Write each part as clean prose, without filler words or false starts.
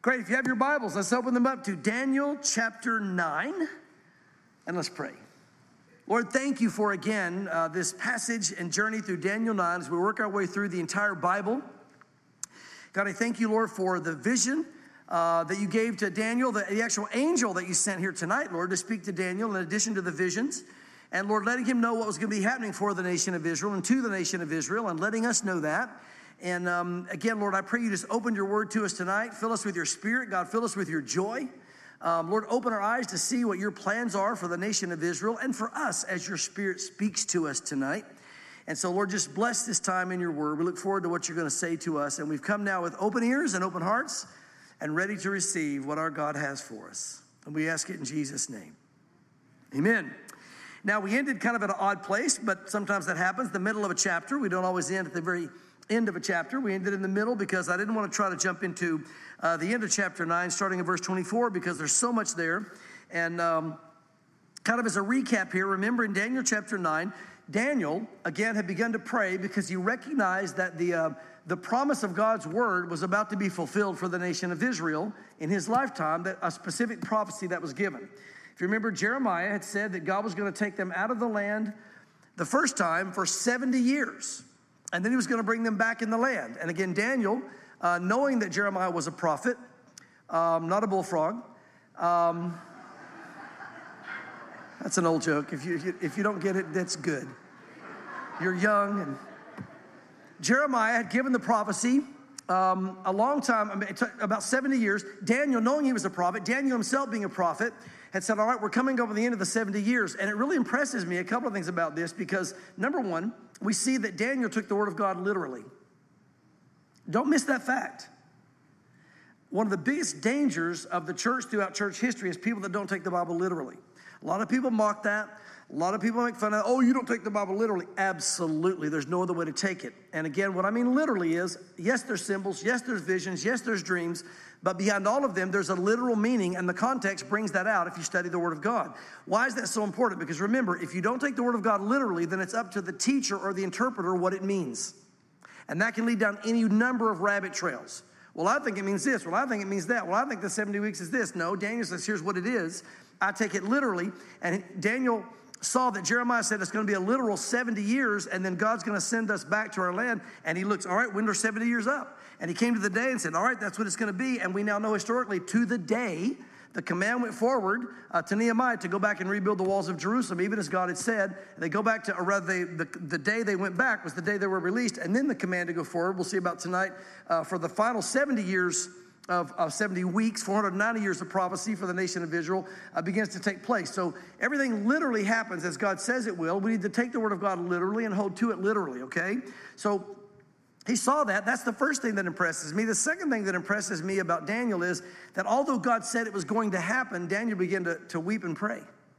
Great. If you have your Bibles, let's open them up to Daniel chapter 9, and let's pray. Lord, thank you for, again, this passage and journey through Daniel 9 as we work our way through the entire Bible. God, I thank you, Lord, for the vision that you gave to Daniel, the actual angel that you sent here tonight, Lord, to speak to Daniel in addition to the visions. And, Lord, letting him know what was going to be happening for the nation of Israel and to the nation of Israel and letting us know that. And again, Lord, I pray you just open your word to us tonight. Fill us with your spirit. God, fill us with your joy. Lord, open our eyes to see what your plans are for the nation of Israel and for us as your spirit speaks to us tonight. And so, Lord, just bless this time in your word. We look forward to what you're going to say to us. And we've come now with open ears and open hearts and ready to receive what our God has for us. And we ask it in Jesus' name. Amen. Now, we ended kind of at an odd place, but sometimes that happens, the middle of a chapter. We don't always end at the very end of a chapter. We ended in the middle because I didn't want to try to jump into the end of chapter 9, starting in verse 24, because there's so much there. And kind of as a recap here, remember in Daniel chapter 9, Daniel, again, had begun to pray because he recognized that the promise of God's word was about to be fulfilled for the nation of Israel in his lifetime, that a specific prophecy that was given. If you remember, Jeremiah had said that God was going to take them out of the land the first time for 70 years. And then he was going to bring them back in the land. And again, Daniel, knowing that Jeremiah was a prophet, not a bullfrog. That's an old joke. If you don't get it, that's good. You're young. And Jeremiah had given the prophecy a long time, it took about 70 years. Daniel, knowing he was a prophet, Daniel himself being a prophet, had said, all right, we're coming over the end of the 70 years. And it really impresses me, a couple of things about this, because number one, we see that Daniel took the word of God literally. Don't miss that fact. One of the biggest dangers of the church throughout church history is people that don't take the Bible literally. A lot of people mock that. A lot of people make fun of, oh, you don't take the Bible literally. Absolutely. There's no other way to take it. And again, what I mean literally is, yes, there's symbols. Yes, there's visions. Yes, there's dreams. But beyond all of them, there's a literal meaning, and the context brings that out if you study the Word of God. Why is that so important? Because remember, if you don't take the Word of God literally, then it's up to the teacher or the interpreter what it means. And that can lead down any number of rabbit trails. Well, I think it means this. Well, I think it means that. Well, I think the 70 weeks is this. No, Daniel says, here's what it is. I take it literally. And Daniel saw that Jeremiah said it's going to be a literal 70 years, and then God's going to send us back to our land. And he looks, all right, when are 70 years up? And he came to the day and said, all right, that's what it's going to be. And we now know historically to the day, the command went forward to Nehemiah to go back and rebuild the walls of Jerusalem, even as God had said. They go back to, or rather, the day they went back was the day they were released, and then the command to go forward. We'll see about tonight for the final 70 years of 70 weeks, 490 years of prophecy for the nation of Israel begins to take place. So everything literally happens as God says it will. We need to take the word of God literally and hold to it literally, okay? So he saw that. That's the first thing that impresses me. The second thing that impresses me about Daniel is that although God said it was going to happen, Daniel began to weep and pray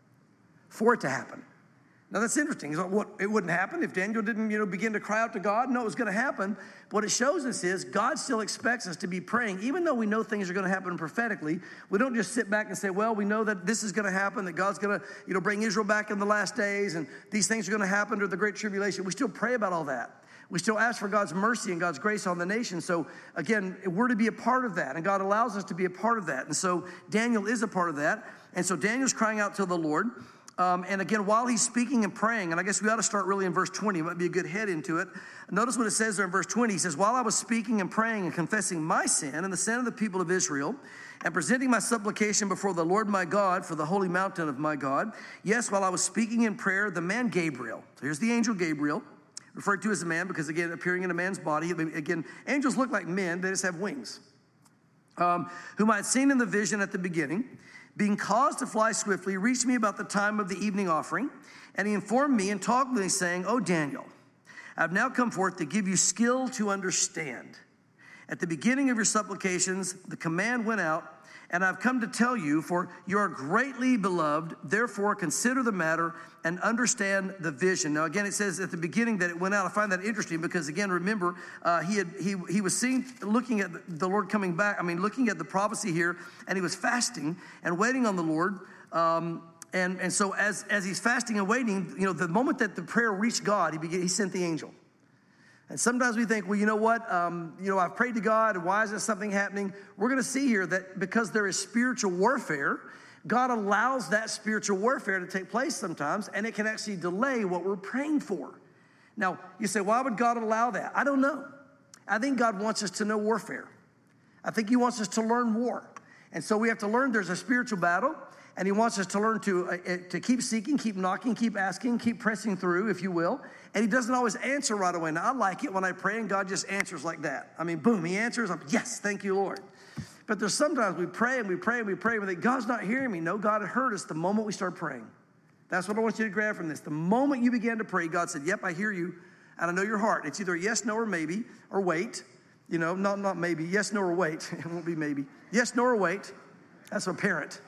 for it to happen. Now, that's interesting. It wouldn't happen if Daniel didn't, begin to cry out to God. No, it was going to happen. What it shows us is God still expects us to be praying. Even though we know things are going to happen prophetically, we don't just sit back and say, well, we know that this is going to happen, that God's going to, bring Israel back in the last days, and these things are going to happen during the Great Tribulation. We still pray about all that. We still ask for God's mercy and God's grace on the nation. So, again, we're to be a part of that, and God allows us to be a part of that. And so Daniel is a part of that. And so Daniel's crying out to the Lord. And again, while he's speaking and praying, and I guess we ought to start really in verse 20. It might be a good head into it. Notice what it says there in verse 20. He says, while I was speaking and praying and confessing my sin and the sin of the people of Israel, and presenting my supplication before the Lord my God for the holy mountain of my God, yes, while I was speaking in prayer, the man Gabriel, so here's the angel Gabriel, referred to as a man because, again, appearing in a man's body. Again, angels look like men. They just have wings. Whom I had seen in the vision at the beginning, being caused to fly swiftly, reached me about the time of the evening offering. And he informed me and talked with me, saying, O Daniel, I have now come forth to give you skill to understand. At the beginning of your supplications, the command went out, and I've come to tell you, for you are greatly beloved. Therefore, consider the matter and understand the vision. Now, again, it says at the beginning that it went out. I find that interesting because, again, remember, he was looking at the Lord coming back. Looking at the prophecy here, and he was fasting and waiting on the Lord. And so as he's fasting and waiting, the moment that the prayer reached God, he sent the angel. And sometimes we think, well, you know what? I've prayed to God, and why isn't something happening? We're going to see here that because there is spiritual warfare, God allows that spiritual warfare to take place sometimes, and it can actually delay what we're praying for. Now, you say, why would God allow that? I don't know. I think God wants us to know warfare. I think he wants us to learn war. And so we have to learn there's a spiritual battle, and he wants us to learn to keep seeking, keep knocking, keep asking, keep pressing through, if you will. And he doesn't always answer right away. Now, I like it when I pray and God just answers like that. I mean, boom, he answers. I'm, yes, thank you, Lord. But there's sometimes we pray and we pray and we pray, and we think, God's not hearing me. No, God had heard us the moment we start praying. That's what I want you to grab from this. The moment you began to pray, God said, yep, I hear you, and I know your heart. It's either yes, no, or maybe, or wait. You know, not maybe. Yes, no, or wait. It won't be maybe. Yes, no, or wait. That's a parent.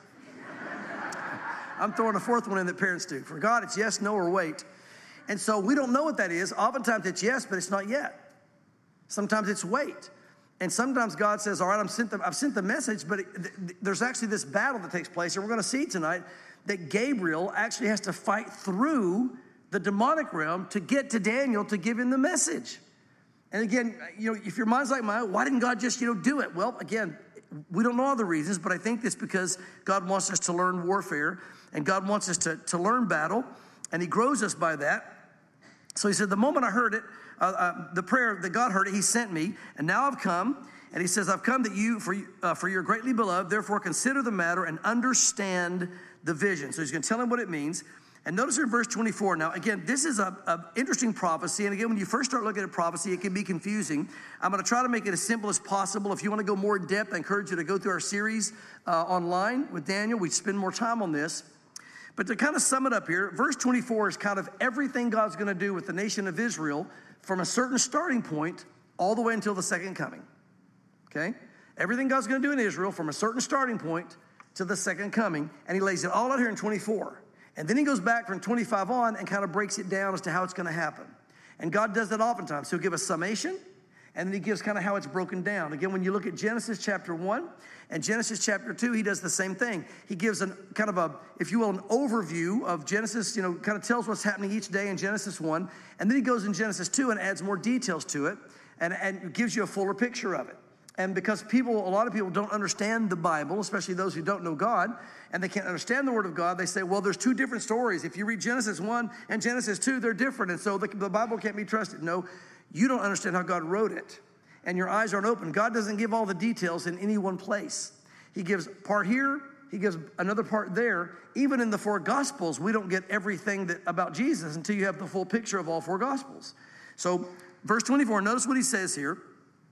I'm throwing a fourth one in that parents do. For God, it's yes, no, or wait. And so we don't know what that is. Oftentimes it's yes, but it's not yet. Sometimes it's wait. And sometimes God says, all right, I've sent the message, but there's actually this battle that takes place. And we're going to see tonight that Gabriel actually has to fight through the demonic realm to get to Daniel to give him the message. And again, if your mind's like mine, why didn't God just, do it? Well, again, we don't know all the reasons, but I think it's because God wants us to learn warfare, and God wants us to learn battle, and he grows us by that. So he said, the moment I heard it, the prayer that God heard it, he sent me, and now I've come. And he says, I've come that you, for you're greatly beloved, therefore consider the matter and understand the vision. So he's going to tell him what it means. And notice in verse 24, now again, this is an interesting prophecy. And again, when you first start looking at prophecy, it can be confusing. I'm going to try to make it as simple as possible. If you want to go more in depth, I encourage you to go through our series online with Daniel. We spend more time on this. But to kind of sum it up here, verse 24 is kind of everything God's going to do with the nation of Israel from a certain starting point all the way until the second coming. Okay? Everything God's going to do in Israel from a certain starting point to the second coming. And he lays it all out here in 24. And then he goes back from 25 on and kind of breaks it down as to how it's going to happen. And God does that oftentimes. He'll give a summation, and then he gives kind of how it's broken down. Again, when you look at Genesis chapter 1 and Genesis chapter 2, he does the same thing. He gives an if you will, an overview of Genesis, kind of tells what's happening each day in Genesis 1. And then he goes in Genesis 2 and adds more details to it and gives you a fuller picture of it. And because a lot of people don't understand the Bible, especially those who don't know God, and they can't understand the Word of God, they say, well, there's two different stories. If you read Genesis 1 and Genesis 2, they're different, and so the Bible can't be trusted. No, you don't understand how God wrote it, and your eyes aren't open. God doesn't give all the details in any one place. He gives part here, he gives another part there. Even in the four Gospels, we don't get everything about Jesus until you have the full picture of all four Gospels. So, verse 24, notice what he says here.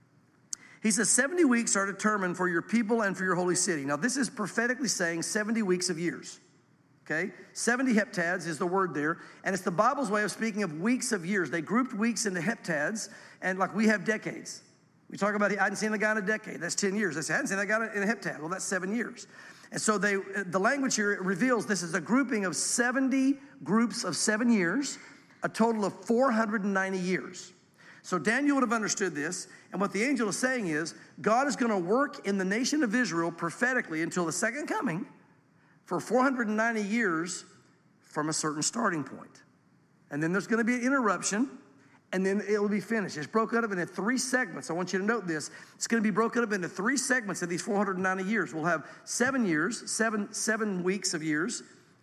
He says, 70 weeks are determined for your people and for your holy city. Now, this is prophetically saying 70 weeks of years. Okay? 70 heptads is the word there. And it's the Bible's way of speaking of weeks of years. They grouped weeks into heptads, and like we have decades. We talk about, I hadn't seen a guy in a decade. That's 10 years. I said, I hadn't seen a guy in a heptad. Well, that's 7 years. And so the language here reveals this is a grouping of 70 groups of 7 years, a total of 490 years. So Daniel would have understood this, and what the angel is saying is, God is going to work in the nation of Israel prophetically until the second coming for 490 years from a certain starting point. And then there's going to be an interruption, and then it'll be finished. It's broken up into 3 segments. I want you to note this. It's going to be broken up into 3 segments of these 490 years. We'll have 7 years, seven weeks of years,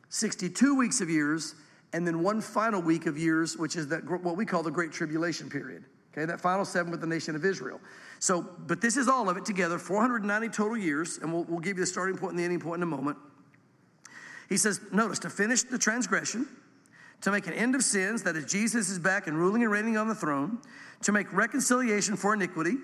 62 weeks of years, and then one final week of years, which is what we call the Great Tribulation period. Okay, that final 7 with the nation of Israel. So, but this is all of it together, 490 total years, and we'll give you the starting point and the ending point in a moment. He says, notice, to finish the transgression, to make an end of sins, that is, Jesus is back and ruling and reigning on the throne, to make reconciliation for iniquity,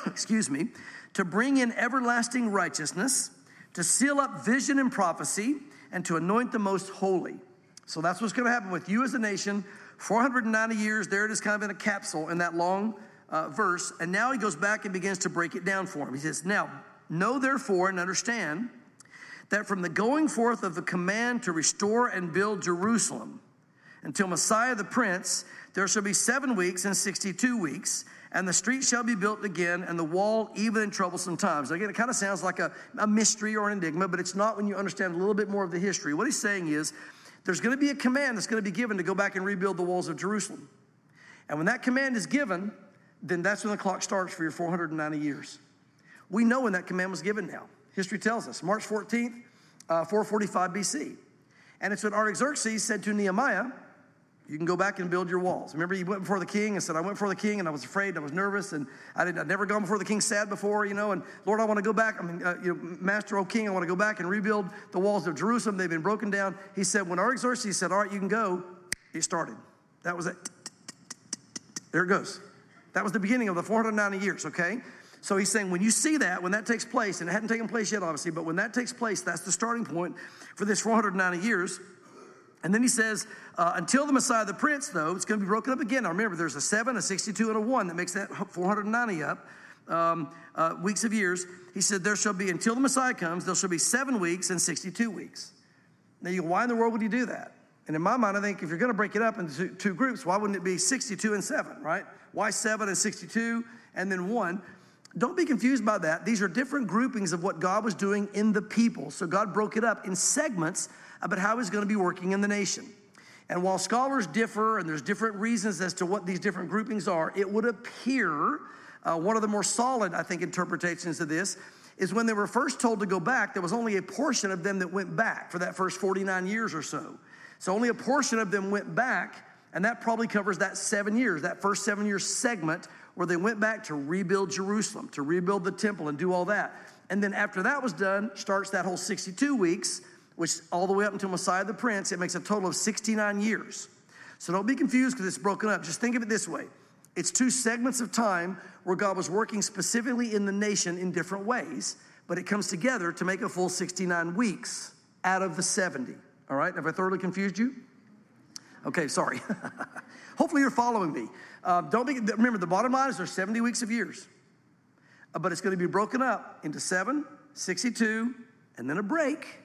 to bring in everlasting righteousness, to seal up vision and prophecy, and to anoint the most holy. So that's what's going to happen with you as a nation. 490 years, there it is kind of in a capsule in that long verse. And now he goes back and begins to break it down for him. He says, now, know therefore and understand that from the going forth of the command to restore and build Jerusalem until Messiah the Prince, there shall be 7 weeks and 62 weeks, and the street shall be built again, and the wall even in troublesome times. Again, it kind of sounds like a mystery or an enigma, but it's not when you understand a little bit more of the history. What he's saying is, there's going to be a command that's going to be given to go back and rebuild the walls of Jerusalem. And when that command is given, then that's when the clock starts for your 490 years. We know when that command was given now. History tells us, March 14th, 445 BC. And it's when Artaxerxes said to Nehemiah, you can go back and build your walls. Remember, he went before the king and said, I went before the king and I was afraid, I was nervous, and I'd never gone before the king sad before, and Lord, I want to go back. Master, O king, I want to go back and rebuild the walls of Jerusalem. They've been broken down. He said, when Artaxerxes said, all right, you can go, it started. That was it. There it goes. That was the beginning of the 490 years, okay? So he's saying when you see that, when that takes place, and it hadn't taken place yet, obviously, but when that takes place, that's the starting point for this 490 years. And then he says, until the Messiah, the Prince, though, it's going to be broken up again. Now remember, there's a 7, a 62, and a 1 that makes that 490 up, weeks of years. He said, there shall be, until the Messiah comes, there shall be 7 weeks and 62 weeks. Now you go, why in the world would he do that? And in my mind, I think if you're going to break it up into two groups, why wouldn't it be 62 and 7, right? Why 7 and 62 and then 1? Don't be confused by that. These are different groupings of what God was doing in the people. So God broke it up in segments about how he's going to be working in the nation. And while scholars differ, and there's different reasons as to what these different groupings are, it would appear one of the more solid, I think, interpretations of this is when they were first told to go back, there was only a portion of them that went back for that first 49 years or so. So only a portion of them went back, and that probably covers that 7 years, that first 7-year segment where they went back to rebuild Jerusalem, to rebuild the temple and do all that. And then after that was done, starts that whole 62 weeks, which all the way up until Messiah the Prince, it makes a total of 69 years. So don't be confused because it's broken up. Just think of it this way. It's 2 segments of time where God was working specifically in the nation in different ways, but it comes together to make a full 69 weeks out of the 70. All right? Have I thoroughly confused you? Okay, sorry. Hopefully you're following me. Remember, the bottom line is there's 70 weeks of years, but it's going to be broken up into 7, 62, and then a break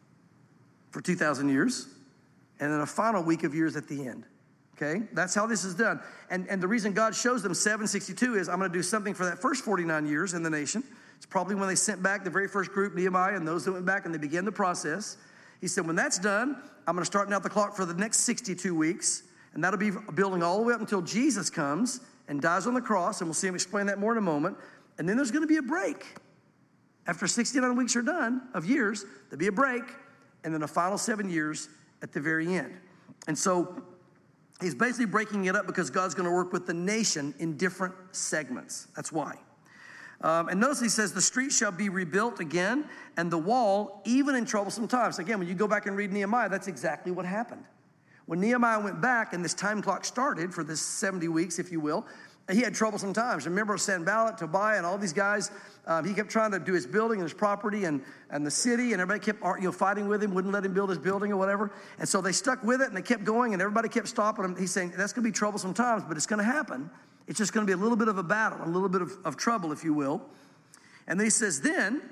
for 2,000 years, and then a final week of years at the end. Okay? That's how this is done. And the reason God shows them 762 is I'm going to do something for that first 49 years in the nation. It's probably when they sent back the very first group, Nehemiah, and those that went back and they began the process. He said, when that's done, I'm going to start out the clock for the next 62 weeks, and that'll be building all the way up until Jesus comes and dies on the cross, and we'll see him explain that more in a moment. And then there's going to be a break. After 69 weeks are done of years, there'll be a break, and then a final 7 years at the very end. And so he's basically breaking it up because God's going to work with the nation in different segments. That's why. And notice he says, the street shall be rebuilt again, and the wall, even in troublesome times. Again, when you go back and read Nehemiah, that's exactly what happened. When Nehemiah went back and this time clock started for this 70 weeks, if you will, he had troublesome times. Remember Sanballat, Tobiah, and all these guys, he kept trying to do his building and his property and the city, and everybody kept fighting with him, wouldn't let him build his building or whatever. And so they stuck with it, and they kept going, and everybody kept stopping him. He's saying, that's going to be troublesome times, but it's going to happen. It's just going to be a little bit of a battle, a little bit of trouble, if you will. And then he says, then,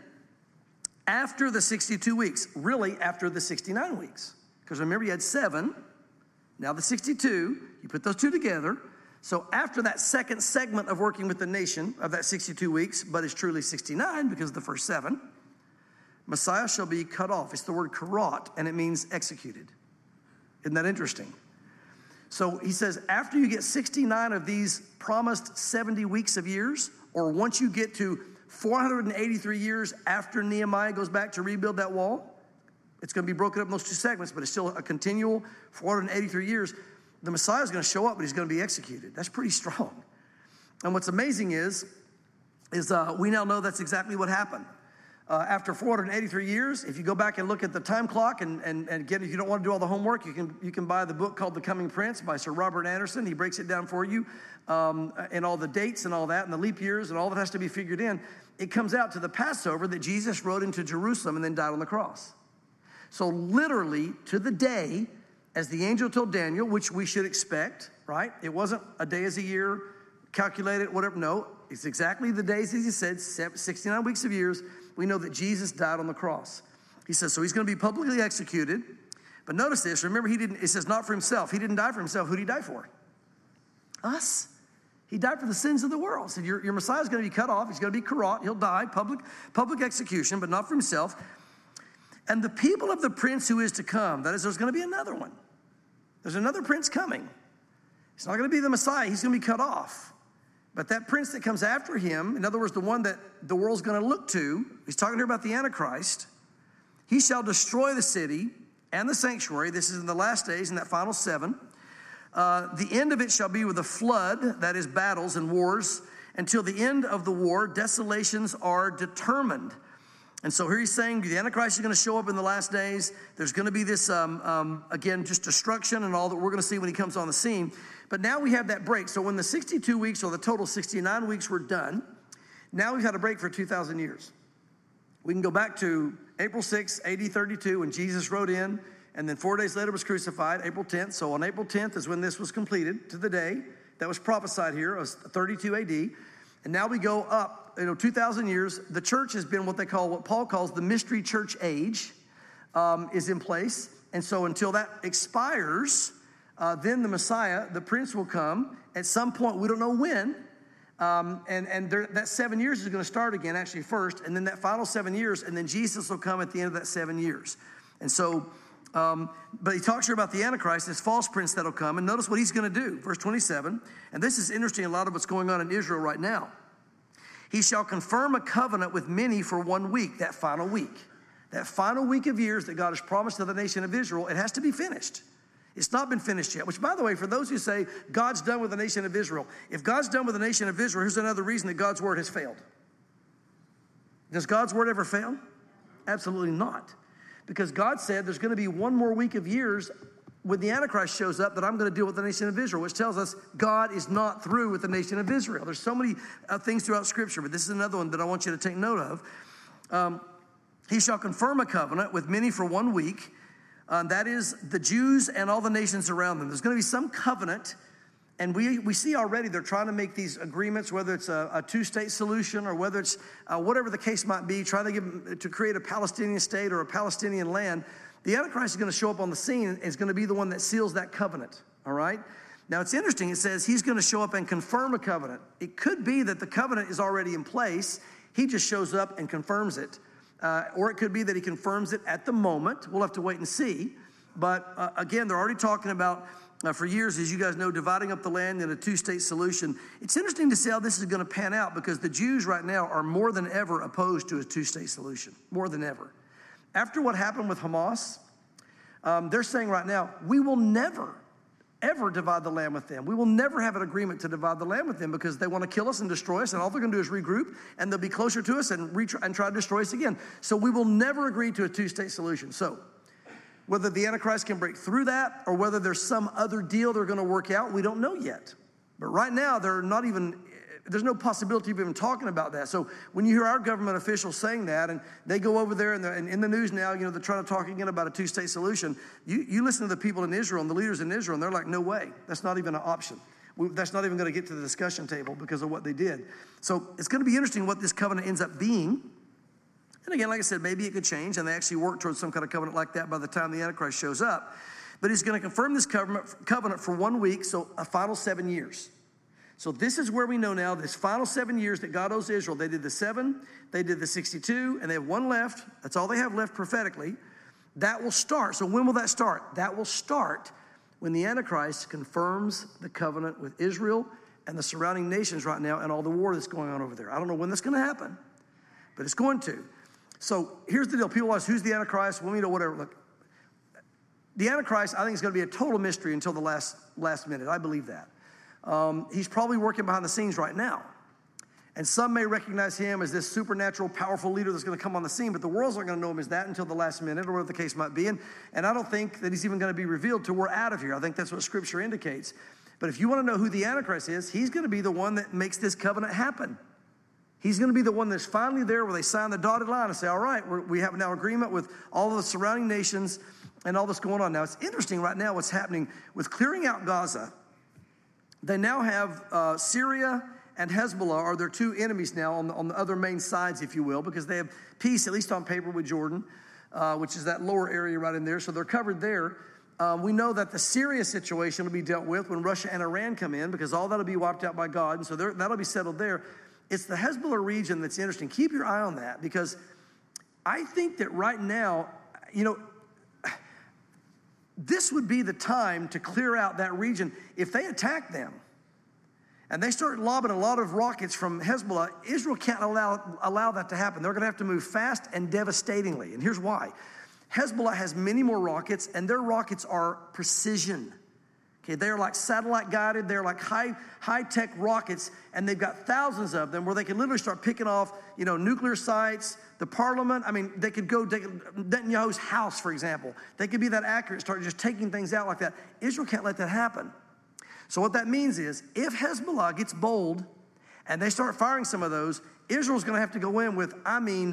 after the 62 weeks, really after the 69 weeks, because remember you had 7, now the 62, you put those 2 together. So after that second segment of working with the nation of that 62 weeks, but it's truly 69 because of the first 7, Messiah shall be cut off. It's the word karat, and it means executed. Isn't that interesting? So he says, after you get 69 of these promised 70 weeks of years, or once you get to 483 years after Nehemiah goes back to rebuild that wall, it's going to be broken up in those 2 segments, but it's still a continual 483 years. The Messiah is going to show up, but he's going to be executed. That's pretty strong. And what's amazing is we now know that's exactly what happened. After 483 years, if you go back and look at the time clock, and again, if you don't want to do all the homework, you can buy the book called The Coming Prince by Sir Robert Anderson. He breaks it down for you, and all the dates and all that, and the leap years, and all that has to be figured in. It comes out to the Passover that Jesus rode into Jerusalem and then died on the cross. So literally, to the day, as the angel told Daniel, which we should expect, right? It wasn't a day as a year, calculated, whatever. No, it's exactly the days as he said, 69 weeks of years. We know that Jesus died on the cross. He says, so he's going to be publicly executed. But notice this, remember, it says not for himself. He didn't die for himself. Who did he die for? Us. He died for the sins of the world. So your Messiah is going to be cut off. He's going to be karat. He'll die, public execution, but not for himself. And the people of the prince who is to come, that is, there's going to be another one. There's another prince coming. It's not going to be the Messiah. He's going to be cut off. But that prince that comes after him, in other words, the one that the world's going to look to, he's talking here about the Antichrist. He shall destroy the city and the sanctuary. This is in the last days, in that final 7. The end of it shall be with a flood, that is battles and wars. Until the end of the war, desolations are determined. And so here he's saying the Antichrist is going to show up in the last days. There's going to be this, again, just destruction and all that we're going to see when he comes on the scene. But now we have that break. So when the 62 weeks or the total 69 weeks were done, now we've had a break for 2,000 years. We can go back to April 6, AD 32, when Jesus rode in, and then 4 days later was crucified, April 10th. So on April 10th is when this was completed to the day that was prophesied here, it was 32 AD. And now we go up, 2,000 years. The church has been what Paul calls the mystery church age, is in place. And so until that expires, then the Messiah, the Prince, will come at some point. We don't know when. That 7 years is going to start again, actually first, and then that final 7 years, and then Jesus will come at the end of that 7 years. And so, but he talks here about the Antichrist, this false prince that'll come, and notice what he's going to do. Verse 27, and this is interesting, a lot of what's going on in Israel right now. He shall confirm a covenant with many for 1 week, that final week. That final week of years that God has promised to the nation of Israel, it has to be finished. It's not been finished yet, which, by the way, for those who say God's done with the nation of Israel, if God's done with the nation of Israel, here's another reason that God's word has failed. Does God's word ever fail? Absolutely not. Because God said there's going to be 1 more week of years when the Antichrist shows up that I'm going to deal with the nation of Israel, which tells us God is not through with the nation of Israel. There's so many things throughout Scripture, but this is another one that I want you to take note of. He shall confirm a covenant with many for 1 week. That is the Jews and all the nations around them. There's going to be some covenant, and we see already they're trying to make these agreements, whether it's a two-state solution or whether it's whatever the case might be, trying to create a Palestinian state or a Palestinian land. The Antichrist is going to show up on the scene and is going to be the one that seals that covenant, all right? Now, it's interesting. It says he's going to show up and confirm a covenant. It could be that the covenant is already in place. He just shows up and confirms it. Or it could be that he confirms it at the moment. We'll have to wait and see. But again, they're already talking about, for years, as you guys know, dividing up the land in a two-state solution. It's interesting to see how this is going to pan out because the Jews right now are more than ever opposed to a two-state solution, more than ever. After what happened with Hamas, they're saying right now, we will never, ever divide the land with them. We will never have an agreement to divide the land with them because they want to kill us and destroy us, and all they're going to do is regroup, and they'll be closer to us and try to destroy us again. So we will never agree to a two-state solution. So whether the Antichrist can break through that or whether there's some other deal they're going to work out, we don't know yet. But right now, there's no possibility of even talking about that. So when you hear our government officials saying that, and they go over there and in the news now, they're trying to talk again about a two-state solution. You listen to the people in Israel and the leaders in Israel, and they're like, no way. That's not even an option. That's not even going to get to the discussion table because of what they did. So it's going to be interesting what this covenant ends up being. And again, like I said, maybe it could change, and they actually work towards some kind of covenant like that by the time the Antichrist shows up. But he's going to confirm this covenant for 1 week, so a final 7 years. So this is where we know now, this final 7 years that God owes Israel. They did the 7, they did the 62, and they have 1 left. That's all they have left prophetically. That will start. So when will that start? That will start when the Antichrist confirms the covenant with Israel and the surrounding nations right now and all the war that's going on over there. I don't know when that's going to happen, but it's going to. So here's the deal. People ask, who's the Antichrist? Well, whatever. Look, the Antichrist, I think, is going to be a total mystery until the last minute. I believe that. He's probably working behind the scenes right now. And some may recognize him as this supernatural, powerful leader that's going to come on the scene, but the world's not going to know him as that until the last minute or whatever the case might be. And I don't think that he's even going to be revealed till we're out of here. I think that's what Scripture indicates. But if you want to know who the Antichrist is, he's going to be the one that makes this covenant happen. He's going to be the one that's finally there where they sign the dotted line and say, all right, we have now agreement with all of the surrounding nations and all that's going on. Now, it's interesting right now what's happening with clearing out Gaza. They now have Syria and Hezbollah are their two enemies now on the other main sides, if you will, because they have peace, at least on paper, with Jordan, which is that lower area right in there. So they're covered there. We know that the Syria situation will be dealt with when Russia and Iran come in because all that will be wiped out by God. And so that'll be settled there. It's the Hezbollah region that's interesting. Keep your eye on that because I think that right now, this would be the time to clear out that region if they attack them. and they start lobbing a lot of rockets from Hezbollah, Israel can't allow that to happen. They're going to have to move fast and devastatingly. And here's why. Hezbollah has many more rockets, and their rockets are precision. Okay, they're like satellite guided. They're like high-tech rockets, and they've got thousands of them where they can literally start picking off, nuclear sites, the parliament. I mean, they could go take Netanyahu's house, for example. They could be that accurate, start just taking things out like that. Israel can't let that happen. So what that means is if Hezbollah gets bold and they start firing some of those, Israel's going to have to go in with,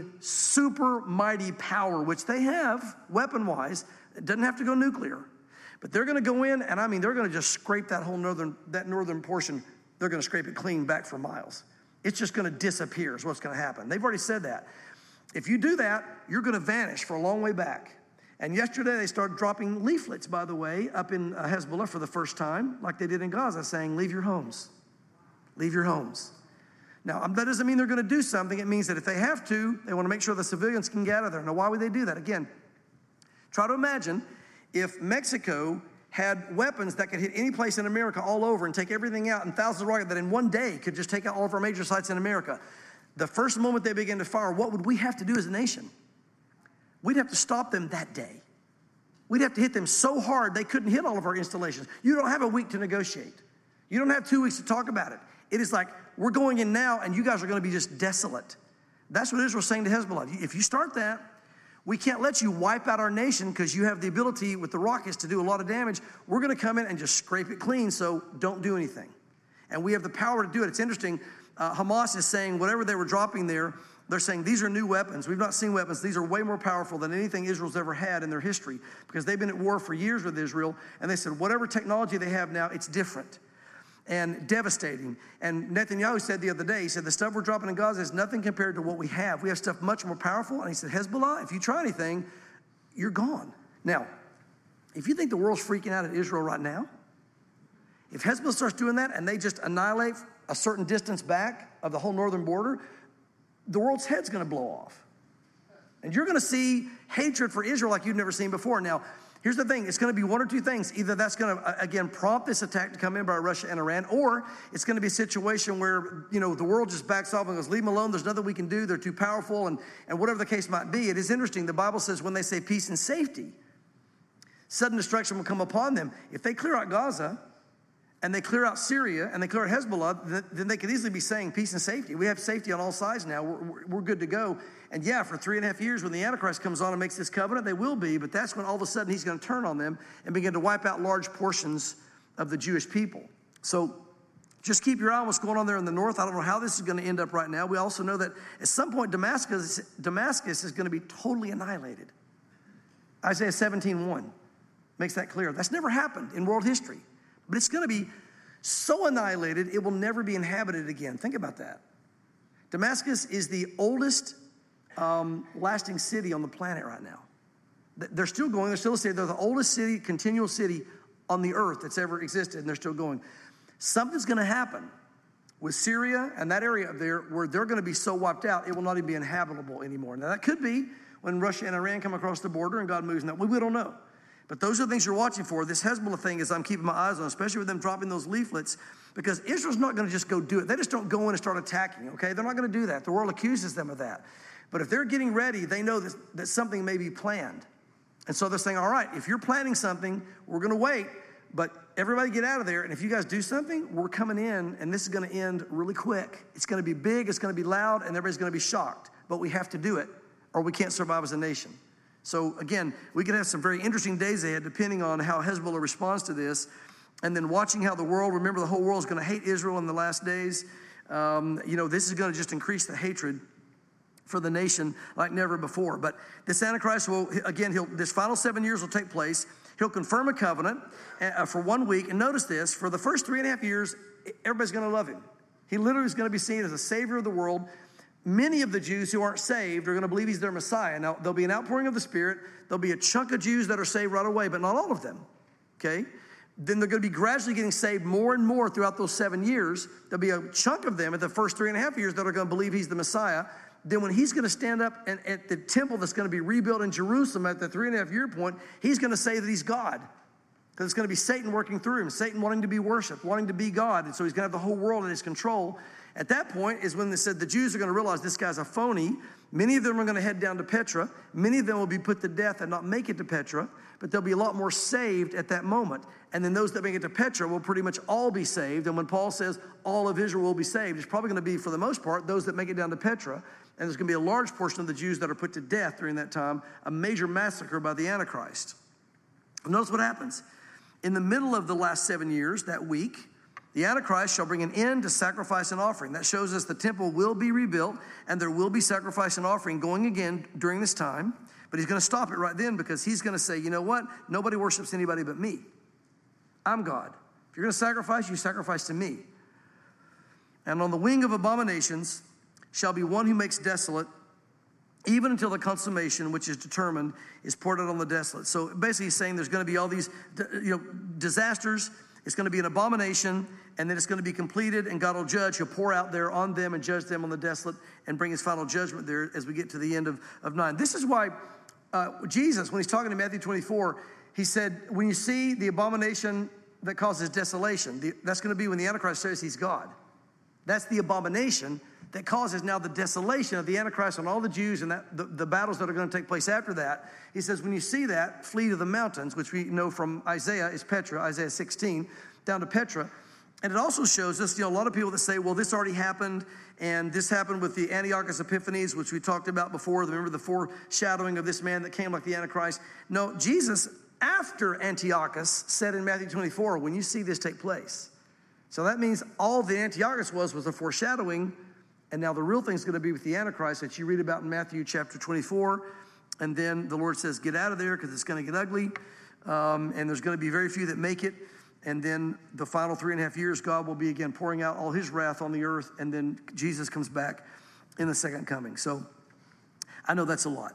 super mighty power, which they have weapon-wise. It doesn't have to go nuclear. But they're going to go in, and they're going to just scrape that whole northern portion. They're going to scrape it clean back for miles. It's just going to disappear is what's going to happen. They've already said that. If you do that, you're going to vanish for a long way back. And yesterday they started dropping leaflets, by the way, up in Hezbollah for the first time, like they did in Gaza, saying, leave your homes. Leave your homes. Now, that doesn't mean they're going to do something. It means that if they have to, they want to make sure the civilians can get out of there. Now, why would they do that? Again, try to imagine if Mexico had weapons that could hit any place in America all over and take everything out, and thousands of rockets that in one day could just take out all of our major sites in America. The first moment they begin to fire, what would we have to do as a nation? We'd have to stop them that day. We'd have to hit them so hard they couldn't hit all of our installations. You don't have a week to negotiate. You don't have 2 weeks to talk about it. It is like, we're going in now, and you guys are going to be just desolate. That's what Israel's saying to Hezbollah. If you start that, we can't let you wipe out our nation because you have the ability with the rockets to do a lot of damage. We're going to come in and just scrape it clean, so don't do anything. And we have the power to do it. It's interesting. Hamas is saying whatever they were dropping there, they're saying these are new weapons. We've not seen weapons. These are way more powerful than anything Israel's ever had in their history because they've been at war for years with Israel. And they said whatever technology they have now, it's different and devastating. And Netanyahu said the other day, he said, the stuff we're dropping in Gaza is nothing compared to what we have. We have stuff much more powerful. And he said, Hezbollah, if you try anything, you're gone. Now, if you think the world's freaking out at Israel right now, if Hezbollah starts doing that and they just annihilate a certain distance back of the whole northern border, the world's head's going to blow off. And you're going to see hatred for Israel like you've never seen before. Now, here's the thing. It's going to be one or two things. Either that's going to, again, prompt this attack to come in by Russia and Iran, or it's going to be a situation where, the world just backs off and goes, leave them alone. There's nothing we can do. They're too powerful, and whatever the case might be. It is interesting. The Bible says when they say peace and safety, sudden destruction will come upon them. If they clear out Gaza, and they clear out Syria, and they clear out Hezbollah, then they could easily be saying peace and safety. We have safety on all sides now. We're good to go. And yeah, for 3.5 years, when the Antichrist comes on and makes this covenant, they will be, but that's when all of a sudden he's going to turn on them and begin to wipe out large portions of the Jewish people. So just keep your eye on what's going on there in the north. I don't know how this is going to end up right now. We also know that at some point Damascus is going to be totally annihilated. Isaiah 17:1 makes that clear. That's never happened in world history. But it's going to be so annihilated, it will never be inhabited again. Think about that. Damascus is the oldest lasting city on the planet right now. They're still going. They're still a city. They're the oldest city, continual city on the earth that's ever existed, and they're still going. Something's going to happen with Syria and that area up there where they're going to be so wiped out, it will not even be inhabitable anymore. Now, that could be when Russia and Iran come across the border and God moves in that. We don't know. But those are the things you're watching for. This Hezbollah thing is I'm keeping my eyes on, especially with them dropping those leaflets, because Israel's not going to just go do it. They just don't go in and start attacking, okay? They're not going to do that. The world accuses them of that. But if they're getting ready, they know that something may be planned. And so they're saying, all right, if you're planning something, we're going to wait, but everybody get out of there. And if you guys do something, we're coming in, and this is going to end really quick. It's going to be big, it's going to be loud, and everybody's going to be shocked. But we have to do it, or we can't survive as a nation. So again, we could have some very interesting days ahead depending on how Hezbollah responds to this. And then watching how the world, remember the whole world is going to hate Israel in the last days. This is going to just increase the hatred for the nation like never before. But this Antichrist will, again, this final 7 years will take place. He'll confirm a covenant for 1 week. And notice this, for the first 3.5 years, everybody's going to love him. He literally is going to be seen as a savior of the world. Many of the Jews who aren't saved are going to believe he's their Messiah. Now, there'll be an outpouring of the Spirit. There'll be a chunk of Jews that are saved right away, but not all of them, okay? Then they're going to be gradually getting saved more and more throughout those 7 years. There'll be a chunk of them at the first 3.5 years that are going to believe he's the Messiah. Then when he's going to stand up at the temple that's going to be rebuilt in Jerusalem at the 3.5 year point, he's going to say that he's God. Because it's going to be Satan working through him, Satan wanting to be worshiped, wanting to be God. And so he's going to have the whole world in his control. At that point is when they said the Jews are going to realize this guy's a phony. Many of them are going to head down to Petra. Many of them will be put to death and not make it to Petra. But there'll be a lot more saved at that moment. And then those that make it to Petra will pretty much all be saved. And when Paul says all of Israel will be saved, it's probably going to be, for the most part, those that make it down to Petra. And there's going to be a large portion of the Jews that are put to death during that time, a major massacre by the Antichrist. Notice what happens. In the middle of the last 7 years, that week, the Antichrist shall bring an end to sacrifice and offering. That shows us the temple will be rebuilt and there will be sacrifice and offering going again during this time. But he's going to stop it right then because he's going to say, you know what? Nobody worships anybody but me. I'm God. If you're going to sacrifice, you sacrifice to me. And on the wing of abominations shall be one who makes desolate, even until the consummation, which is determined, is poured out on the desolate. So basically he's saying there's going to be all these disasters. It's going to be an abomination, and then it's going to be completed, and God will judge. He'll pour out there on them and judge them on the desolate and bring his final judgment there as we get to the end of 9. This is why Jesus, when he's talking to Matthew 24, he said, when you see the abomination that causes desolation, that's going to be when the Antichrist says he's God. That's the abomination that causes now the desolation of the Antichrist and all the Jews and the battles that are going to take place after that. He says, when you see that, flee to the mountains, which we know from Isaiah is Petra, Isaiah 16, down to Petra. And it also shows us, a lot of people that say, well, this already happened, and this happened with the Antiochus Epiphanes, which we talked about before. Remember the foreshadowing of this man that came like the Antichrist? No, Jesus, after Antiochus, said in Matthew 24, when you see this take place. So that means all the Antiochus was a foreshadowing. And now the real thing is going to be with the Antichrist that you read about in Matthew chapter 24. And then the Lord says, get out of there because it's going to get ugly. And there's going to be very few that make it. And then the final 3.5 years, God will be again pouring out all his wrath on the earth. And then Jesus comes back in the second coming. So I know that's a lot.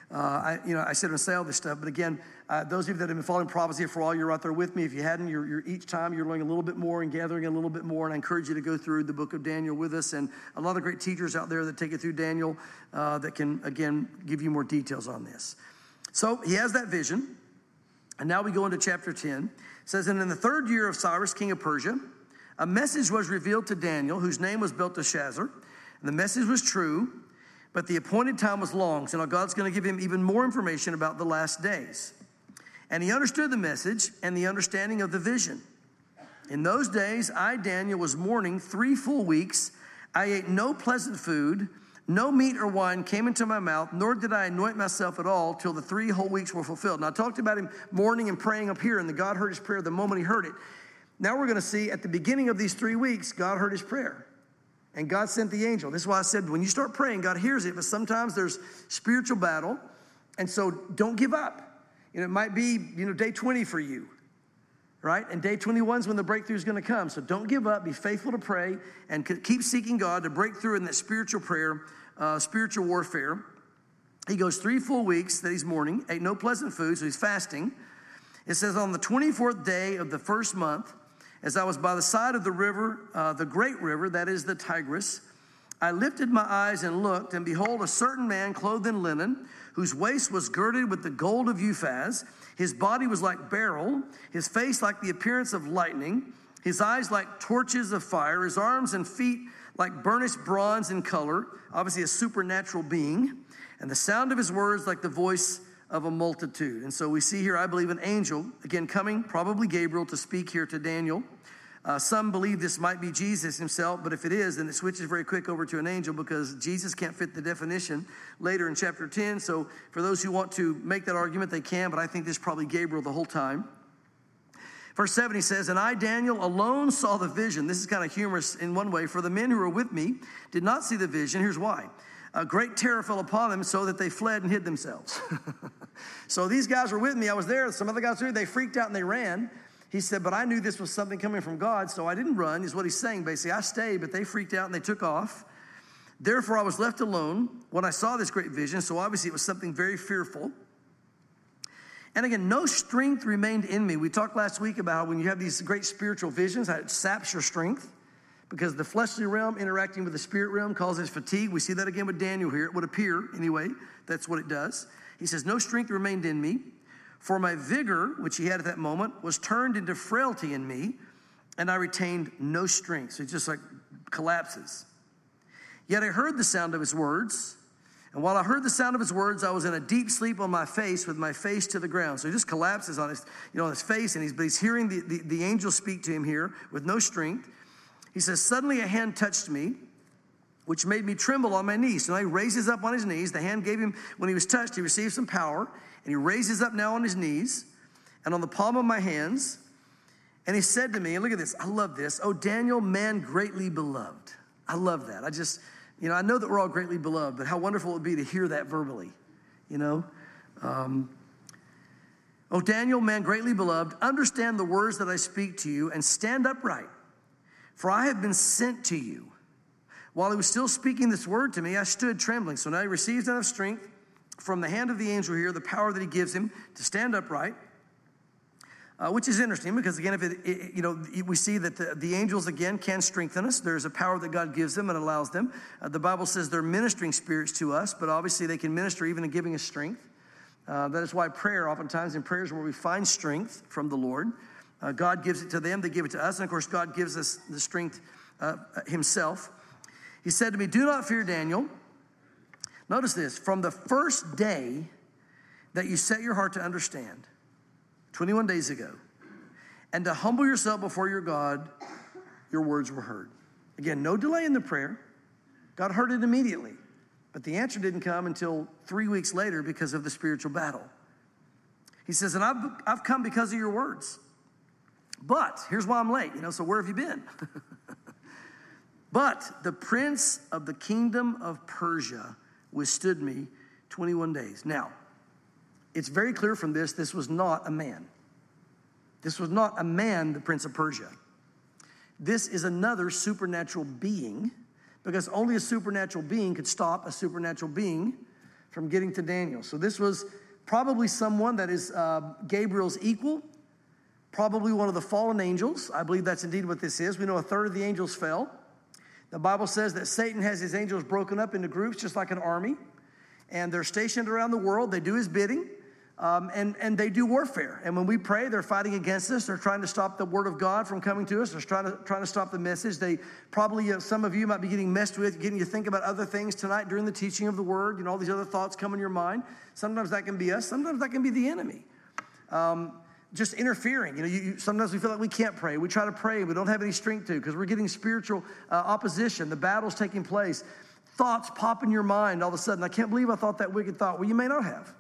I said to say all this stuff, but again, those of you that have been following prophecy for a while, you're right there with me. If you hadn't, you're each time you're learning a little bit more and gathering a little bit more. And I encourage you to go through the book of Daniel with us, and a lot of great teachers out there that take you through Daniel that can again give you more details on this. So he has that vision, and now we go into chapter 10. It says, and in the 3rd year of Cyrus, king of Persia, a message was revealed to Daniel, whose name was Belteshazzar, and the message was true. But the appointed time was long, so now God's going to give him even more information about the last days. And he understood the message and the understanding of the vision. In those days, I, Daniel, was mourning 3 full weeks. I ate no pleasant food. No meat or wine came into my mouth, nor did I anoint myself at all till the 3 whole weeks were fulfilled. Now, I talked about him mourning and praying up here, and that God heard his prayer the moment he heard it. Now we're going to see at the beginning of these 3 weeks, God heard his prayer. And God sent the angel. This is why I said, when you start praying, God hears it. But sometimes there's spiritual battle. And so don't give up. It might be, day 20 for you, right? And day 21 is when the breakthrough is going to come. So don't give up. Be faithful to pray and keep seeking God to break through in that spiritual prayer, spiritual warfare. He goes 3 full weeks that he's mourning, ate no pleasant food, so he's fasting. It says, on the 24th day of the 1st month, as I was by the side of the river, the great river, that is the Tigris, I lifted my eyes and looked, and behold, a certain man clothed in linen, whose waist was girded with the gold of Uphaz. His body was like beryl, his face like the appearance of lightning, his eyes like torches of fire, his arms and feet like burnished bronze in color, obviously a supernatural being, and the sound of his words like the voice of a multitude. And so we see here, I believe, an angel, again coming, probably Gabriel, to speak here to Daniel. Some believe this might be Jesus himself, but if it is, then it switches very quick over to an angel because Jesus can't fit the definition later in chapter 10. So for those who want to make that argument, they can, but I think this is probably Gabriel the whole time. Verse 7, he says, and I, Daniel, alone saw the vision. This is kind of humorous in one way. For the men who were with me did not see the vision. Here's why. A great terror fell upon them so that they fled and hid themselves. So these guys were with me. I was there. Some other guys were there. They freaked out and they ran. He said, but I knew this was something coming from God, so I didn't run, is what he's saying, basically. I stayed, but they freaked out and they took off. Therefore, I was left alone when I saw this great vision, so obviously it was something very fearful. And again, no strength remained in me. We talked last week about how when you have these great spiritual visions, how it saps your strength because the fleshly realm interacting with the spirit realm causes fatigue. We see that again with Daniel here. It would appear, anyway, that's what it does. He says, no strength remained in me. For my vigor, which he had at that moment, was turned into frailty in me, and I retained no strength. So he just like collapses. Yet I heard the sound of his words, and while I heard the sound of his words, I was in a deep sleep on my face with my face to the ground. So he just collapses on his, on his face, and he's hearing the angel speak to him here with no strength. He says, suddenly a hand touched me, which made me tremble on my knees. So now he raises up on his knees. The hand gave him, when he was touched, he received some power, and he raises up now on his knees and on the palm of my hands. And he said to me, and look at this, I love this, "O Daniel, man greatly beloved." I love that. I know that we're all greatly beloved, but how wonderful it would be to hear that verbally, "O Daniel, man greatly beloved, understand the words that I speak to you and stand upright, for I have been sent to you." While he was still speaking this word to me, I stood trembling. So now he receives enough strength from the hand of the angel here, the power that he gives him to stand upright, which is interesting because, again, we see that the angels, again, can strengthen us. There's a power that God gives them and allows them. The Bible says they're ministering spirits to us, but obviously they can minister even in giving us strength. That is why prayer, oftentimes in prayers where we find strength from the Lord, God gives it to them, they give it to us, and of course God gives us the strength himself. He said to me, "Do not fear, Daniel." Notice this, "from the first day that you set your heart to understand," 21 days ago, "and to humble yourself before your God, your words were heard." Again, no delay in the prayer. God heard it immediately. But the answer didn't come until 3 weeks later because of the spiritual battle. He says, "And I've come because of your words. But," here's why I'm late, so where have you been? "But the prince of the kingdom of Persia withstood me 21 days. Now, it's very clear from this was not a man. This was not a man, the prince of Persia. This is another supernatural being, because only a supernatural being could stop a supernatural being from getting to Daniel. So this was probably someone that is Gabriel's equal, probably one of the fallen angels. I believe that's indeed what this is. We know a third of the angels fell. The Bible says that Satan has his angels broken up into groups just like an army, and they're stationed around the world. They do his bidding, and they do warfare. And when we pray, they're fighting against us. They're trying to stop the word of God from coming to us. They're trying to stop the message. They probably, some of you might be getting messed with, getting you to think about other things tonight during the teaching of the word. All these other thoughts come in your mind. Sometimes that can be us. Sometimes that can be the enemy. Just interfering. Sometimes we feel like we can't pray. We try to pray. We don't have any strength to because we're getting spiritual opposition. The battle's taking place. Thoughts pop in your mind all of a sudden. I can't believe I thought that wicked thought. Well, you may not have.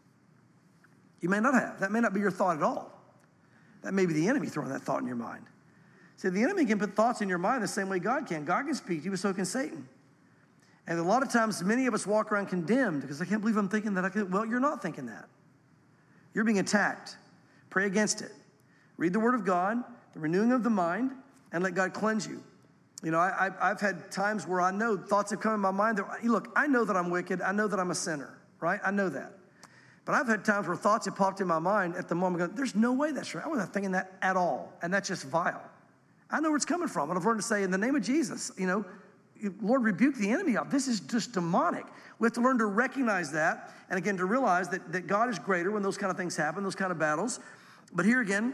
You may not have. That may not be your thought at all. That may be the enemy throwing that thought in your mind. See, the enemy can put thoughts in your mind the same way God can. God can speak to you, but so can Satan. And a lot of times, many of us walk around condemned because I can't believe I'm thinking that. Well, you're not thinking that. You're being attacked. Pray against it. Read the Word of God, the renewing of the mind, and let God cleanse you. I've had times where I know thoughts have come in my mind that, look, I know that I'm wicked. I know that I'm a sinner, right? I know that. But I've had times where thoughts have popped in my mind at the moment going, there's no way that's right. I wasn't thinking that at all. And that's just vile. I know where it's coming from. And I've learned to say, in the name of Jesus, Lord, rebuke the enemy. This is just demonic. We have to learn to recognize that. And again, to realize that God is greater when those kind of things happen, those kind of battles. But here again,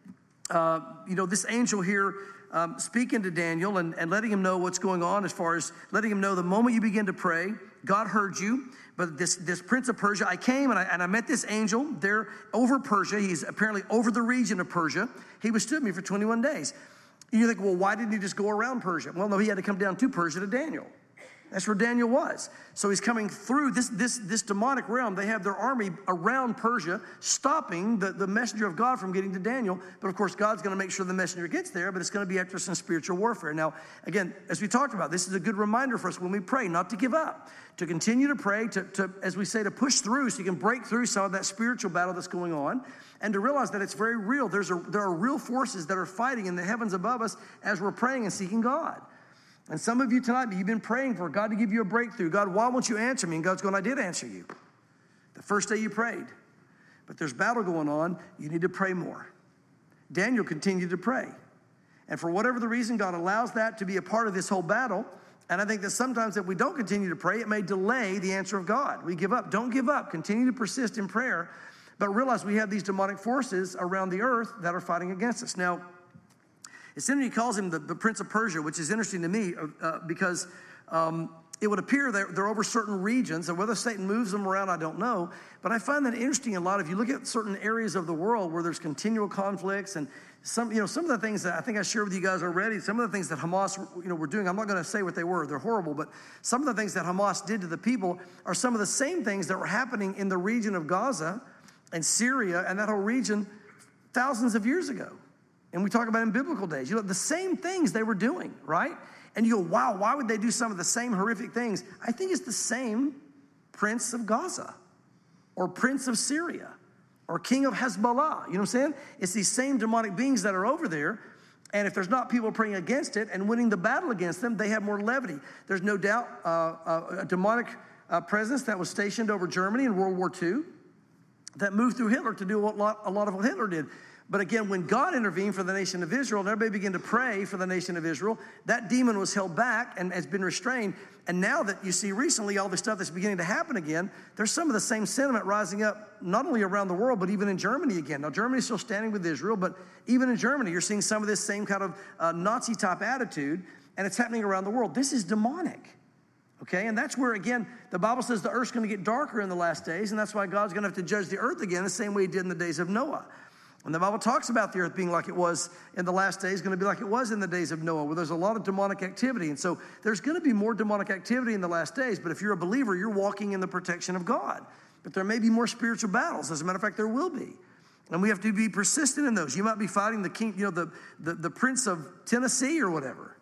this angel here speaking to Daniel and letting him know what's going on, as far as letting him know the moment you begin to pray, God heard you. But this prince of Persia, I came and I met this angel there over Persia. He's apparently over the region of Persia. He withstood me for 21 days. And you think, well, why didn't he just go around Persia? Well, no, he had to come down to Persia to Daniel. That's where Daniel was. So he's coming through this demonic realm. They have their army around Persia, stopping the messenger of God from getting to Daniel. But of course, God's going to make sure the messenger gets there, but it's going to be after some spiritual warfare. Now, again, as we talked about, this is a good reminder for us when we pray, not to give up, to continue to pray, to as we say, to push through so you can break through some of that spiritual battle that's going on, and to realize that it's very real. There are real forces that are fighting in the heavens above us as we're praying and seeking God. And some of you tonight, you've been praying for God to give you a breakthrough. God, why won't you answer me? And God's going, I did answer you the first day you prayed. But there's battle going on. You need to pray more. Daniel continued to pray. And for whatever the reason, God allows that to be a part of this whole battle. And I think that sometimes if we don't continue to pray, it may delay the answer of God. We give up. Don't give up. Continue to persist in prayer. But realize we have these demonic forces around the earth that are fighting against us. Now, it's interesting he calls him the Prince of Persia, which is interesting to me because it would appear they're over certain regions, and whether Satan moves them around, I don't know. But I find that interesting a lot. If you look at certain areas of the world where there's continual conflicts and some of the things that I think I shared with you guys already, some of the things that Hamas, were doing, I'm not going to say what they were. They're horrible, but some of the things that Hamas did to the people are some of the same things that were happening in the region of Gaza and Syria and that whole region thousands of years ago. And we talk about in biblical days, the same things they were doing, right? And you go, wow, why would they do some of the same horrific things? I think it's the same prince of Gaza or prince of Syria or king of Hezbollah. You know what I'm saying? It's these same demonic beings that are over there. And if there's not people praying against it and winning the battle against them, they have more levity. There's no doubt a demonic presence that was stationed over Germany in World War II that moved through Hitler to do a lot of what Hitler did. But again, when God intervened for the nation of Israel and everybody began to pray for the nation of Israel, that demon was held back and has been restrained. And now that you see recently all the stuff that's beginning to happen again, there's some of the same sentiment rising up, not only around the world, but even in Germany again. Now, Germany's still standing with Israel, but even in Germany, you're seeing some of this same kind of Nazi-type attitude, and it's happening around the world. This is demonic. Okay, and that's where, again, the Bible says the earth's going to get darker in the last days, and that's why God's going to have to judge the earth again the same way he did in the days of Noah. And the Bible talks about the earth being like it was in the last days, going to be like it was in the days of Noah, where there's a lot of demonic activity. And so there's going to be more demonic activity in the last days, but if you're a believer, you're walking in the protection of God. But there may be more spiritual battles. As a matter of fact, there will be. And we have to be persistent in those. You might be fighting the king, the prince of Tennessee or whatever.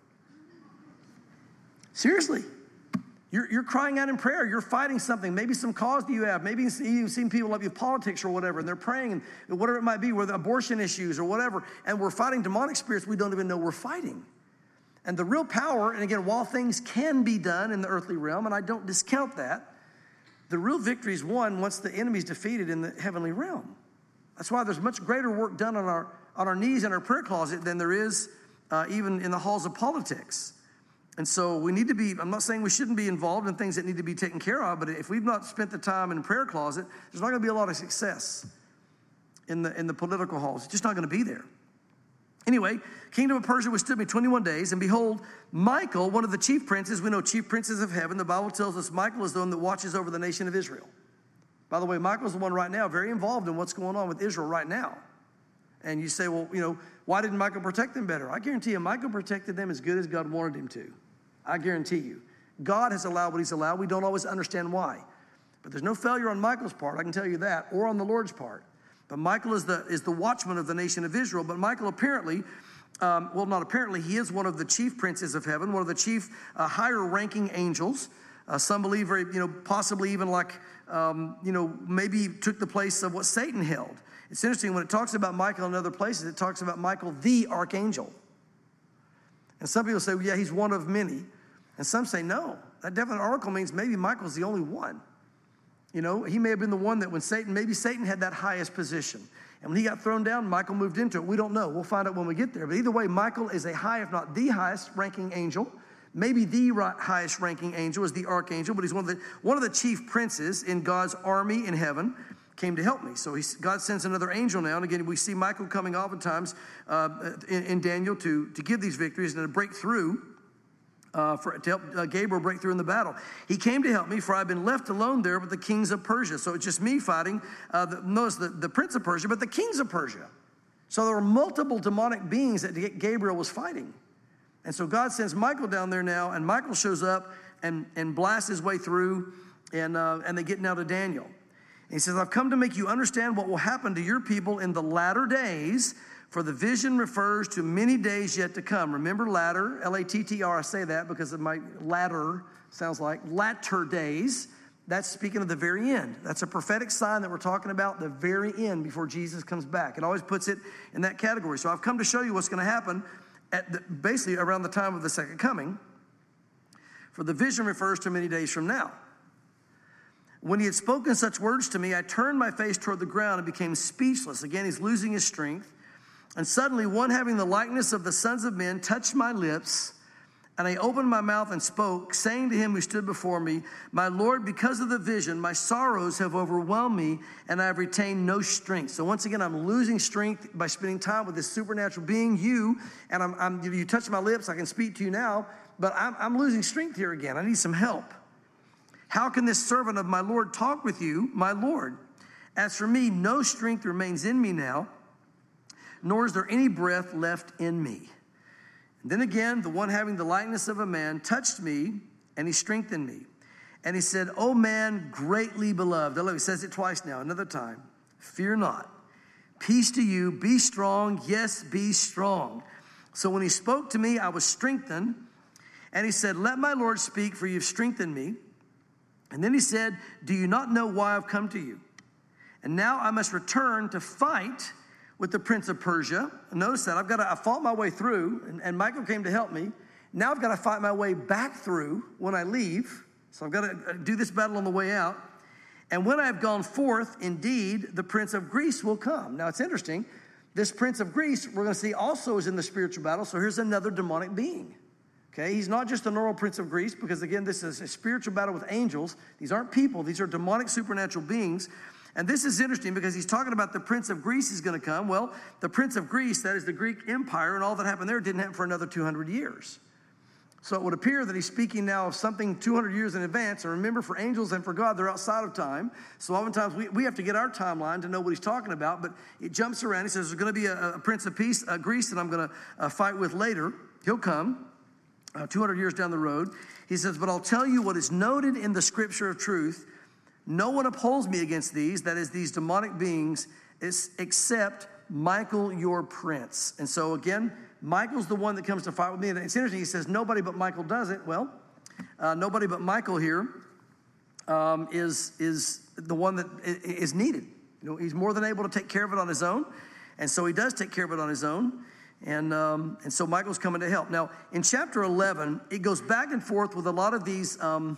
Seriously. You're crying out in prayer. You're fighting something, maybe some cause that you have. Maybe you've seen people like with politics or whatever, and they're praying, and whatever it might be, with abortion issues or whatever, and we're fighting demonic spirits we don't even know we're fighting. And the real power, and again, while things can be done in the earthly realm, and I don't discount that, the real victory is won once the enemy's defeated in the heavenly realm. That's why there's much greater work done on our knees in our prayer closet than there is even in the halls of politics. And so we need to be, I'm not saying we shouldn't be involved in things that need to be taken care of, but if we've not spent the time in prayer closet, there's not going to be a lot of success in the political halls. It's just not going to be there. Anyway, kingdom of Persia withstood me 21 days, and behold, Michael, one of the chief princes, we know chief princes of heaven, the Bible tells us Michael is the one that watches over the nation of Israel. By the way, Michael's the one right now very involved in what's going on with Israel right now. And you say, well, why didn't Michael protect them better? I guarantee you, Michael protected them as good as God wanted him to. I guarantee you. God has allowed what he's allowed. We don't always understand why. But there's no failure on Michael's part, I can tell you that, or on the Lord's part. But Michael is the watchman of the nation of Israel. But Michael apparently, not apparently, he is one of the chief princes of heaven, one of the chief higher ranking angels. Some believe, possibly even like, maybe took the place of what Satan held. It's interesting, when it talks about Michael in other places, it talks about Michael, the archangel. And some people say, well, yeah, he's one of many. And some say, no, that definite article means maybe Michael's the only one. He may have been the one that when maybe Satan had that highest position. And when he got thrown down, Michael moved into it. We don't know. We'll find out when we get there. But either way, Michael is a high, if not the highest ranking angel. Maybe the highest ranking angel is the archangel, but he's one of the chief princes in God's army in heaven. Came to help me. So God sends another angel now. And again, we see Michael coming oftentimes in Daniel to give these victories and to break through, to help Gabriel break through in the battle. He came to help me, for I've been left alone there with the kings of Persia. So it's just me fighting, notice the prince of Persia, but the kings of Persia. So there were multiple demonic beings that Gabriel was fighting. And so God sends Michael down there now, and Michael shows up and blasts his way through, and they get now to Daniel. He says, I've come to make you understand what will happen to your people in the latter days, for the vision refers to many days yet to come. Remember latter, L-A-T-T-R, I say that because of my latter, sounds like latter days. That's speaking of the very end. That's a prophetic sign that we're talking about the very end before Jesus comes back. It always puts it in that category. So I've come to show you what's going to happen basically around the time of the second coming. For the vision refers to many days from now. When he had spoken such words to me, I turned my face toward the ground and became speechless. Again, he's losing his strength. And suddenly one having the likeness of the sons of men touched my lips. And I opened my mouth and spoke, saying to him who stood before me, my Lord, because of the vision, my sorrows have overwhelmed me, and I have retained no strength. So once again, I'm losing strength by spending time with this supernatural being, you, and you touch my lips, I can speak to you now, but I'm losing strength here again. I need some help. How can this servant of my Lord talk with you, my Lord? As for me, no strength remains in me now, nor is there any breath left in me. And then again, the one having the likeness of a man touched me, and he strengthened me. And he said, O man, greatly beloved. I love it. He says it twice now, another time. Fear not. Peace to you. Be strong. Yes, be strong. So when he spoke to me, I was strengthened. And he said, let my Lord speak, for you've strengthened me. And then he said, do you not know why I've come to you? And now I must return to fight with the prince of Persia. Notice that I fought my way through, and Michael came to help me. Now I've got to fight my way back through when I leave. So I've got to do this battle on the way out. And when I have gone forth, indeed, the prince of Greece will come. Now it's interesting. This prince of Greece, we're going to see, also is in the spiritual battle. So here's another demonic being. Okay, he's not just a normal prince of Greece, because again, this is a spiritual battle with angels. These aren't people. These are demonic supernatural beings. And this is interesting because he's talking about the prince of Greece is going to come. Well, the prince of Greece, that is the Greek Empire, and all that happened there didn't happen for another 200 years. So it would appear that he's speaking now of something 200 years in advance. And remember, for angels and for God, they're outside of time. So oftentimes we have to get our timeline to know what he's talking about. But it jumps around. He says, there's going to be a prince of peace, Greece, that I'm going to fight with later. He'll come 200 years down the road. He says, but I'll tell you what is noted in the scripture of truth. No one upholds me against these, that is, these demonic beings, except Michael, your prince. And so again, Michael's the one that comes to fight with me. And it's interesting, he says, nobody but Michael does it. Well, nobody but Michael here is the one that is needed. You know, he's more than able to take care of it on his own. And so he does take care of it on his own. And so Michael's coming to help. Now, in chapter 11, it goes back and forth with a lot of these,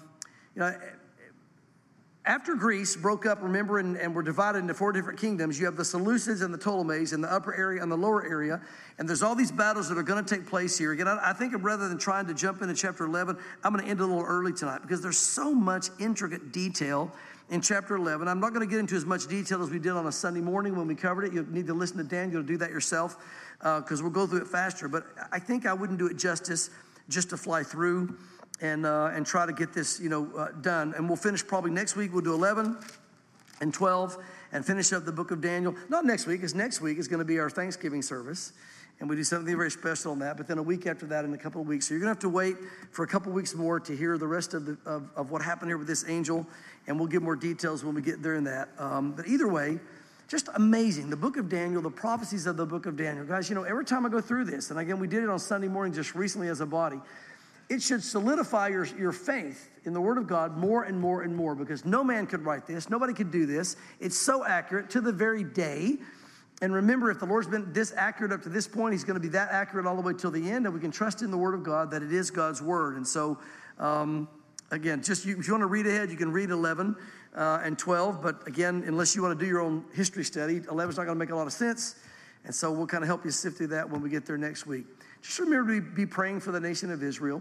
after Greece broke up, remember, and were divided into 4 different kingdoms, you have the Seleucids and the Ptolemies in the upper area and the lower area. And there's all these battles that are going to take place here. Again, I think rather than trying to jump into chapter 11, I'm going to end a little early tonight because there's so much intricate detail in chapter 11. I'm not going to get into as much detail as we did on a Sunday morning when we covered it. You'll need to listen to Daniel to do that yourself because we'll go through it faster. But I think I wouldn't do it justice just to fly through and try to get this, done. And we'll finish probably next week. We'll do 11 and 12 and finish up the book of Daniel. Not next week, because next week is going to be our Thanksgiving service. And we do something very special on that. But then a week after that in a couple of weeks. So you're going to have to wait for a couple of weeks more to hear the rest of what happened here with this angel. And we'll give more details when we get there in that. But either way, just amazing. The book of Daniel, the prophecies of the book of Daniel. Guys, every time I go through this, and again, we did it on Sunday morning just recently as a body, it should solidify your faith in the Word of God more and more and more, because no man could write this. Nobody could do this. It's so accurate to the very day. And remember, if the Lord's been this accurate up to this point, he's going to be that accurate all the way till the end. And we can trust in the Word of God that it is God's Word. And so, again, if you want to read ahead, you can read 11 and 12. But again, unless you want to do your own history study, 11 is not going to make a lot of sense. And so we'll kind of help you sift through that when we get there next week. Just remember to be praying for the nation of Israel.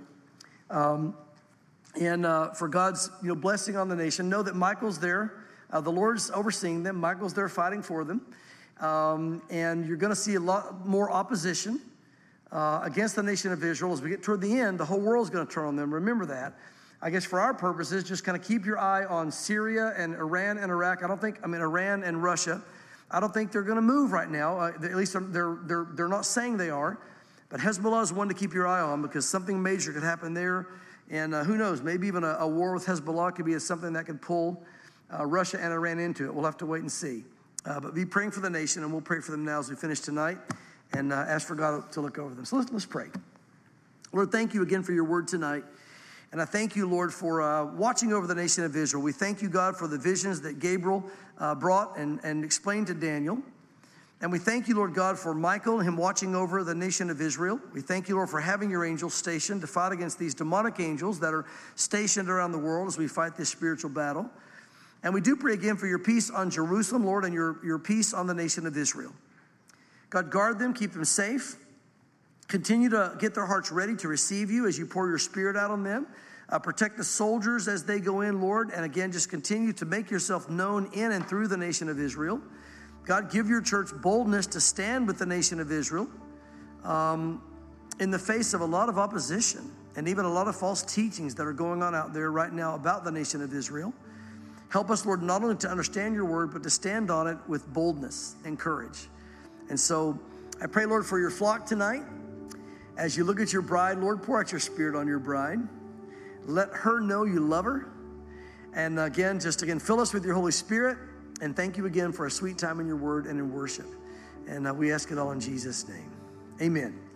And for God's blessing on the nation. Know that Michael's there. The Lord's overseeing them. Michael's there fighting for them. And you're going to see a lot more opposition against the nation of Israel. As we get toward the end, the whole world's going to turn on them. Remember that. I guess for our purposes, just kind of keep your eye on Syria and Iran and Iraq. Iran and Russia. I don't think they're going to move right now. At least they're not saying they are. But Hezbollah is one to keep your eye on, because something major could happen there. And who knows, maybe even a war with Hezbollah could be something that could pull Russia and Iran into it. We'll have to wait and see. But be praying for the nation, and we'll pray for them now as we finish tonight and ask for God to look over them. So let's pray. Lord, thank you again for your word tonight. And I thank you, Lord, for watching over the nation of Israel. We thank you, God, for the visions that Gabriel brought and explained to Daniel. And we thank you, Lord God, for Michael and him watching over the nation of Israel. We thank you, Lord, for having your angels stationed to fight against these demonic angels that are stationed around the world as we fight this spiritual battle. And we do pray again for your peace on Jerusalem, Lord, and your peace on the nation of Israel. God, guard them, keep them safe. Continue to get their hearts ready to receive you as you pour your Spirit out on them. Protect the soldiers as they go in, Lord. And again, just continue to make yourself known in and through the nation of Israel. God, give your church boldness to stand with the nation of Israel in the face of a lot of opposition and even a lot of false teachings that are going on out there right now about the nation of Israel. Help us, Lord, not only to understand your word, but to stand on it with boldness and courage. And so I pray, Lord, for your flock tonight. As you look at your bride, Lord, pour out your Spirit on your bride. Let her know you love her. And again, fill us with your Holy Spirit. And thank you again for a sweet time in your word and in worship. And we ask it all in Jesus' name. Amen.